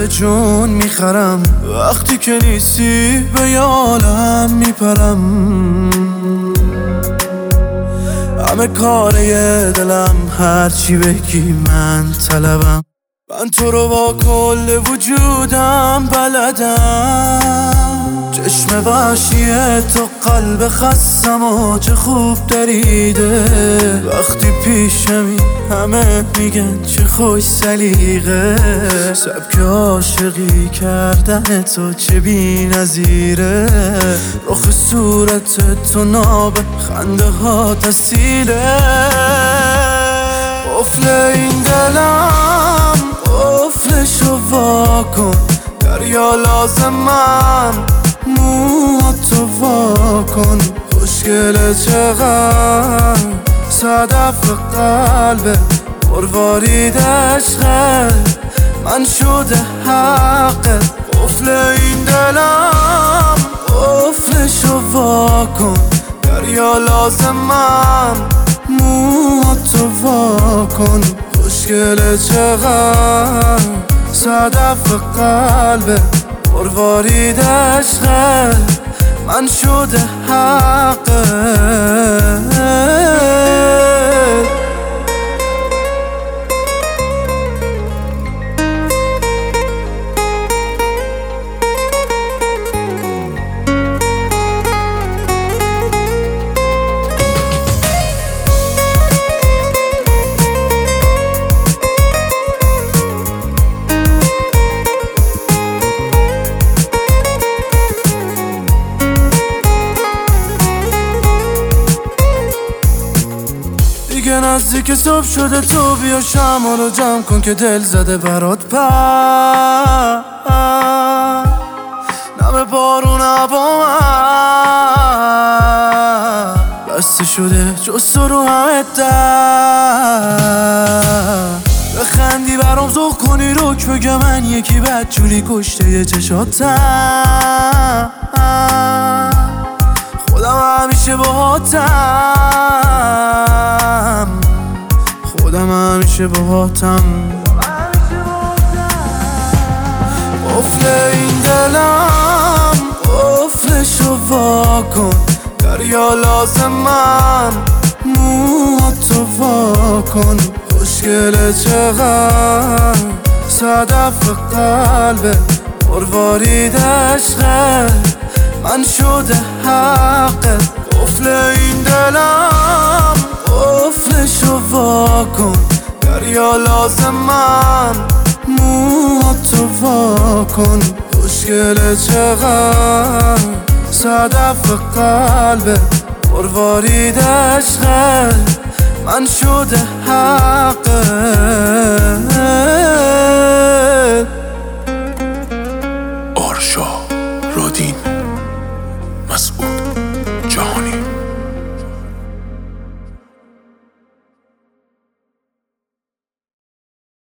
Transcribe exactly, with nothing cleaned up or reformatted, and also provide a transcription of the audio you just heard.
به جون میخرم، وقتی که نیستی به یه عالم میپرم. همه کاره دلم هرچی بگی من طلبم، من تو رو با کل وجودم بلدم. چشم وحشیه تو قلب خستم و چه خوب دریده، وقتی پیشمی همه میگن چه خوش سلیقه. سبک عاشقی کردن تو چه بی نظیره، رخ صورت تو ناب خنده ها تسیره. قفل این دلم قفلشو واکن، دریا لازمم مو تو واکن. خوشگله چقدر صدف قلبه، مروارید عشقه من شده حقه. قفل این دلم قفلشو واکن، دریا لازمم مو تو واکن. خوشگله چقدر صدف قلبه، مروارید عشقه من شده حقه. دیگه نزدیک صبح شده، تو بیا شمع رو جمع کن که دل زده برات پر. نم بارون هوا من بسته شده جز تو رو همه در. بخندی برام ذوق کنی رک بگه من یکی بدجوری کشته یه چشاتم. خودم همیشه باهاتم، خودم همیشه باهاتم. قفل این دلم قفلشو واکن، دریا لازمم مو تو واکن. خوشگله چقدر صدف قلبه، مروارید عشقه من شده حقه. قفل این دلم قفلشو واکن، دریا لازمم مو تو واکن. خوشگله چقدر صدف قلبه، مروارید عشقه من شده حقه. آرشا رادین مسئول.